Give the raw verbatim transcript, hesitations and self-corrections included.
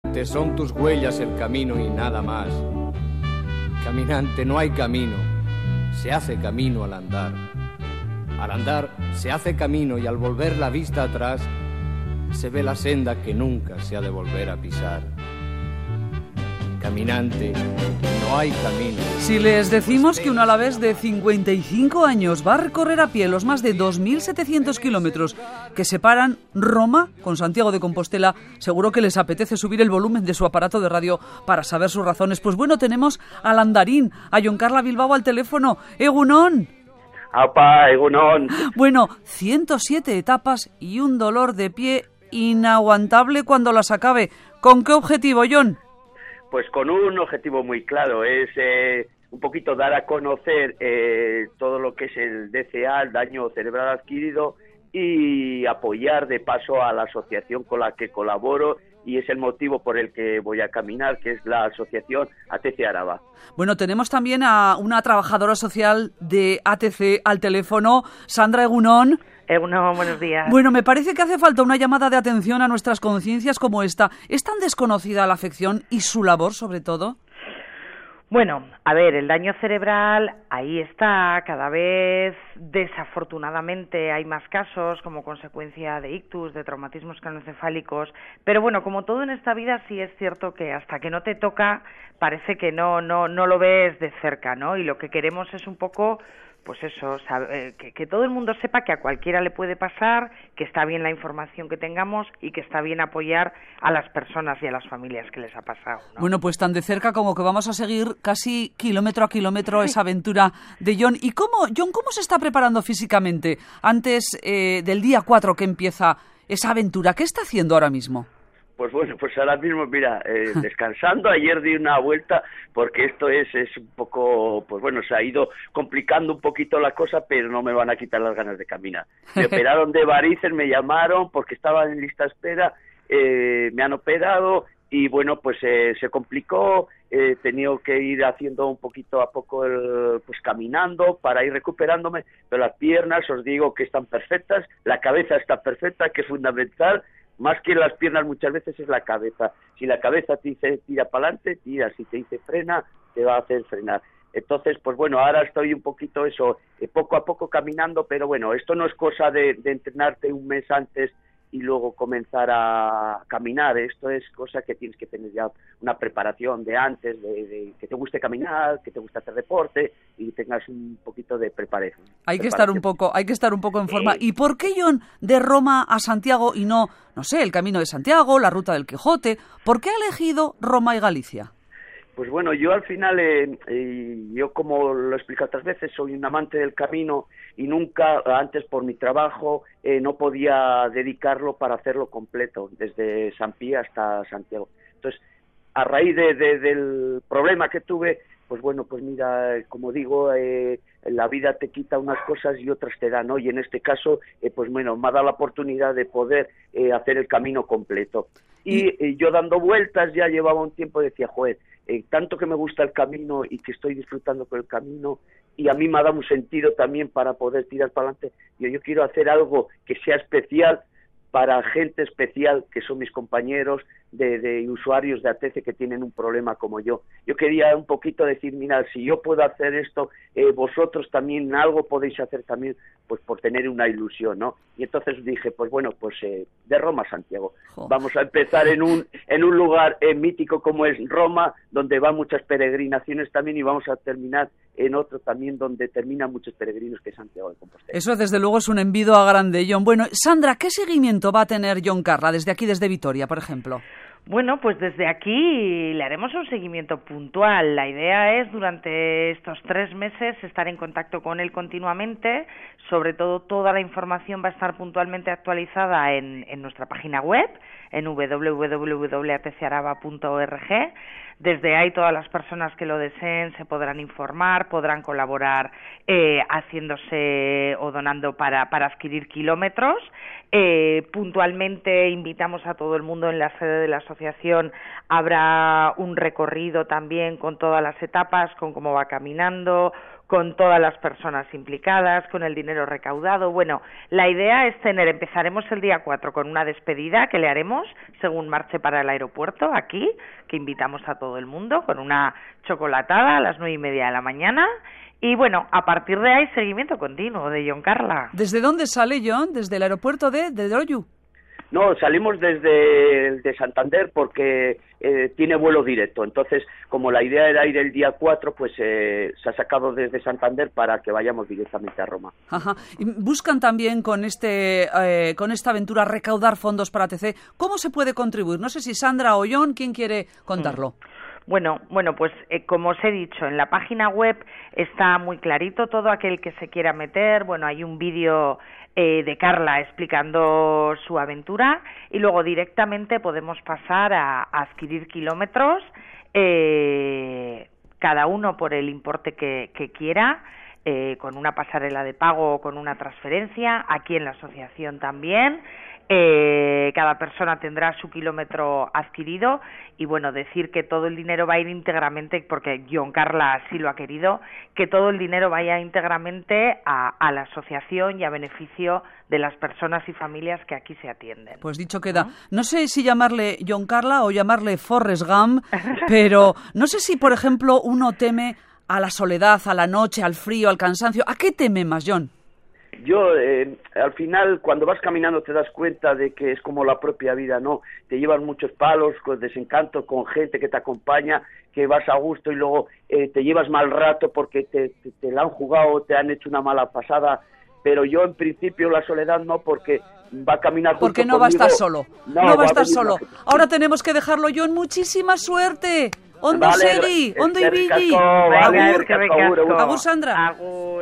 Te son tus huellas el camino y nada más. Caminante, no hay camino, se hace camino al andar. Al andar se hace camino y al volver la vista atrás se ve la senda que nunca se ha de volver a pisar. Caminante, no hay camino. Si les decimos que un alavés de cincuenta y cinco años va a recorrer a pie los más de dos mil setecientos kilómetros que separan Roma con Santiago de Compostela, seguro que les apetece subir el volumen de su aparato de radio para saber sus razones. Pues bueno, tenemos al andarín, a Jon Carla Bilbao al teléfono. ¡Egunon! ¡Apa, egunon! Bueno, ciento siete etapas y un dolor de pie inaguantable cuando las acabe. ¿Con qué objetivo, Jon? Pues con un objetivo muy claro, es eh, un poquito dar a conocer eh, todo lo que es el D C A, el daño cerebral adquirido, y apoyar de paso a la asociación con la que colaboro, y es el motivo por el que voy a caminar, que es la asociación A T C Araba. Bueno, tenemos también a una trabajadora social de A T C al teléfono, Sandra Egunon. Egunon, buenos días. Bueno, me parece que hace falta una llamada de atención a nuestras conciencias como esta. ¿Es tan desconocida la afección y su labor, sobre todo? Bueno, a ver, el daño cerebral ahí está, cada vez desafortunadamente hay más casos como consecuencia de ictus, de traumatismos craneoencefálicos, pero bueno, como todo en esta vida sí es cierto que hasta que no te toca parece que no no no lo ves de cerca, ¿no? Y lo que queremos es un poco pues eso, sabe, que, que todo el mundo sepa que a cualquiera le puede pasar, que está bien la información que tengamos y que está bien apoyar a las personas y a las familias que les ha pasado, ¿no? Bueno, pues tan de cerca como que vamos a seguir casi kilómetro a kilómetro esa aventura de Jon. ¿Y cómo, Jon, cómo se está preparando físicamente antes eh, del día cuatro que empieza esa aventura? ¿Qué está haciendo ahora mismo? Pues bueno, pues ahora mismo, mira, eh, descansando, ayer di una vuelta, porque esto es, es un poco, pues bueno, se ha ido complicando un poquito la cosa, pero no me van a quitar las ganas de caminar. Me operaron de varices, me llamaron porque estaba en lista de espera, eh, me han operado y bueno, pues eh, se complicó, he tenido que ir haciendo un poquito a poco, el, pues caminando para ir recuperándome, pero las piernas os digo que están perfectas, la cabeza está perfecta, que es fundamental. Más que las piernas muchas veces es la cabeza. Si la cabeza te dice tira para adelante, tira. Si te dice frena, te va a hacer frenar. Entonces, pues bueno, ahora estoy un poquito eso, eh, poco a poco caminando, pero bueno, esto no es cosa de, de entrenarte un mes antes y luego comenzar a caminar. Esto es cosa que tienes que tener ya una preparación de antes, de, de que te guste caminar, que te guste hacer deporte y tengas un poquito de preparación. Hay que estar un poco, hay que estar un poco en forma. ¿Y por qué, Jon, de Roma a Santiago y no, no sé, el Camino de Santiago, la Ruta del Quijote? ¿Por qué ha elegido Roma y Galicia? Pues bueno, yo al final, eh, eh, yo como lo he explicado otras veces, soy un amante del camino y nunca, antes por mi trabajo, eh, no podía dedicarlo para hacerlo completo, desde San Pío hasta Santiago. Entonces, a raíz de, de, del problema que tuve, pues bueno, pues mira, como digo, eh, la vida te quita unas cosas y otras te dan, ¿no? Y en este caso, eh, pues bueno, me ha dado la oportunidad de poder eh, hacer el camino completo. Y eh, yo dando vueltas ya llevaba un tiempo, decía, joder, eh, tanto que me gusta el camino y que estoy disfrutando con el camino, y a mí me ha dado un sentido también para poder tirar para adelante. Yo, yo quiero hacer algo que sea especial para gente especial, que son mis compañeros de, de usuarios de A T C que tienen un problema como yo. Yo quería un poquito decir, mira, si yo puedo hacer esto, eh, vosotros también algo podéis hacer también, pues por tener una ilusión, ¿no? Y entonces dije, pues bueno, pues eh, de Roma a Santiago. Jo. Vamos a empezar en un en un lugar eh, mítico como es Roma, donde van muchas peregrinaciones también, y vamos a terminar en otro también donde terminan muchos peregrinos, que es Santiago de Compostela. Eso desde luego es un envido a grande, Jon. Bueno, Sandra, ¿qué seguimiento va a tener Jon Carla desde aquí, desde Vitoria, por ejemplo? Bueno, pues desde aquí le haremos un seguimiento puntual. La idea es durante estos tres meses estar en contacto con él continuamente. Sobre todo, toda la información va a estar puntualmente actualizada en, en nuestra página web, en doble u doble u doble u punto a t c araba punto org. Desde ahí todas las personas que lo deseen se podrán informar, podrán colaborar eh, haciéndose o donando para, para adquirir kilómetros. Eh, puntualmente invitamos a todo el mundo en la sede de la asociación. Habrá un recorrido también con todas las etapas, con cómo va caminando, con todas las personas implicadas, con el dinero recaudado. Bueno, la idea es tener, empezaremos el día cuatro con una despedida que le haremos según marche para el aeropuerto aquí, que invitamos a todo el mundo, con una chocolatada a las nueve y media de la mañana. Y bueno, a partir de ahí, seguimiento continuo de Jon Carla. ¿Desde dónde sale Jon? ¿Desde el aeropuerto de, de Loiu? No, salimos desde de Santander porque eh, tiene vuelo directo. Entonces, como la idea era ir el día cuatro, pues eh, se ha sacado desde Santander para que vayamos directamente a Roma. Ajá. Y buscan también con este eh, con esta aventura recaudar fondos para T C. ¿Cómo se puede contribuir? No sé si Sandra o Jon, ¿quién quiere contarlo? Mm. Bueno, bueno, pues eh, como os he dicho, en la página web está muy clarito todo aquel que se quiera meter. Bueno, hay un vídeo eh, de Carla explicando su aventura y luego directamente podemos pasar a, a adquirir kilómetros, eh, cada uno por el importe que, que quiera, eh, con una pasarela de pago o con una transferencia, aquí en la asociación también. Eh, cada persona tendrá su kilómetro adquirido y bueno, decir que todo el dinero va a ir íntegramente, porque Jon Carla así lo ha querido, que todo el dinero vaya íntegramente a, a la asociación y a beneficio de las personas y familias que aquí se atienden. Pues dicho queda. ¿No? No sé si llamarle Jon Carla o llamarle Forrest Gump, pero no sé si, por ejemplo, uno teme a la soledad, a la noche, al frío, al cansancio. ¿A qué teme más, Jon? Yo, eh, al final, cuando vas caminando te das cuenta de que es como la propia vida, ¿no? Te llevas muchos palos, con desencanto, con gente que te acompaña, que vas a gusto y luego eh, te llevas mal rato porque te, te, te la han jugado, te han hecho una mala pasada. Pero yo, en principio, la soledad no, porque va a caminar junto Porque no conmigo. va a estar solo, no, no va a estar solo. La... Ahora tenemos que dejarlo, Jon. Muchísima suerte. Ondo vale, segi, ondo ibili. Vale, Agur, Agur Sandra. Agur.